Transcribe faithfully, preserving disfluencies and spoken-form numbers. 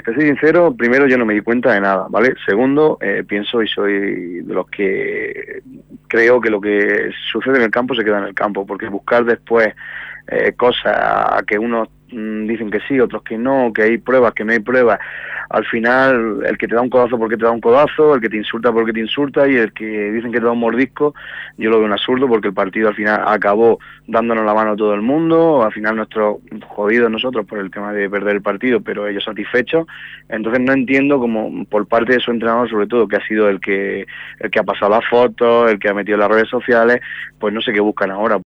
te soy sincero, primero yo no me di cuenta de nada, ¿vale? Segundo, eh, pienso y soy de los que creo que lo que sucede en el campo se queda en el campo, porque buscar después eh, cosas que unos mmm, dicen que sí, otros que no, que hay pruebas, que no hay pruebas, al final el que te da un codazo porque te da un codazo, el que te insulta porque te insulta y el que dicen que te da un mordisco, yo lo veo un absurdo porque el partido al final acabó dándonos la mano a todo el mundo, al final nosotros jodidos nosotros por el tema de perder el partido, pero ellos satisfechos. Entonces no entiendo como por parte de su entrenador, sobre todo, que ha sido el que el que ha pasado las fotos, el que ha metido en las redes sociales, pues no sé qué buscan ahora.